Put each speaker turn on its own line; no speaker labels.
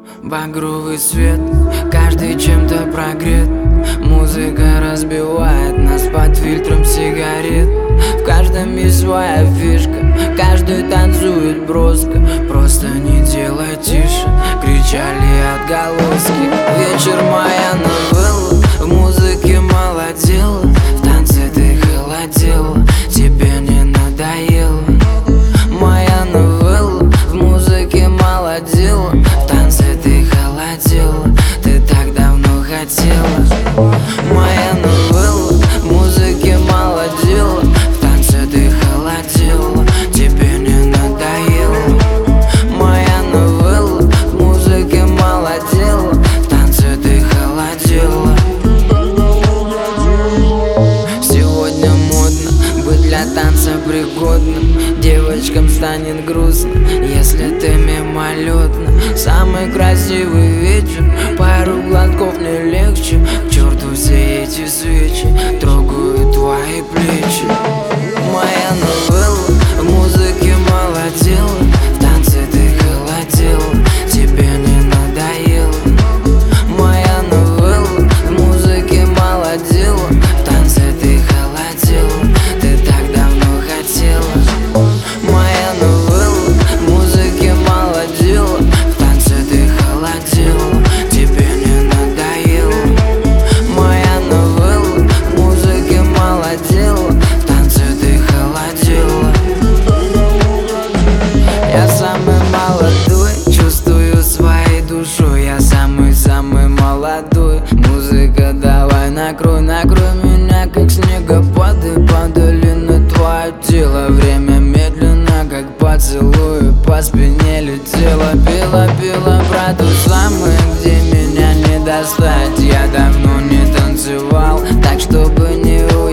Багровый свет, каждый чем-то прогрет. Музыка разбивает нас под фильтром сигарет. В каждом есть своя фишка, каждый танцует броско. Просто не делай тише, кричали отголоски. Вечер моя новелла, в музыке молодела. В танце ты холодела, тебе не надоело. Моя новелла, в музыке молодела. В танце ты холодела, ты так давно хотела. Моя новелла, в музыке молодела. В танце ты холодела, тебе не надоело. Моя новелла, в музыке молодела. В танце ты холодела. Сегодня модно быть для танца пригодным. Девочкам станет грустно, если ты мимолетно. Самый красивый вечер, пару глотков не легче. К черту все эти свечи, трогают твои плечи. Моя новелла, в музыке молодела. В танце ты холодела, тебе не надоело. Моя новелла, в музыке молодела. В танце ты холодела, ты так давно хотела. Моя новелла, в музыке молодела. В танце ты холодела, тебе не надоело. Моя новелла, в музыке молодела. В танце ты холодела. Я самый молодой, чувствую своей душой. Я самый-самый молодой. Музыка, давай накрой, накрой меня, как снегопады. Падали на твое тело, время медленно, как поцелуй. По спине летела, пела про ту самую, где меня не достать. Я давно не танцевал, так чтобы не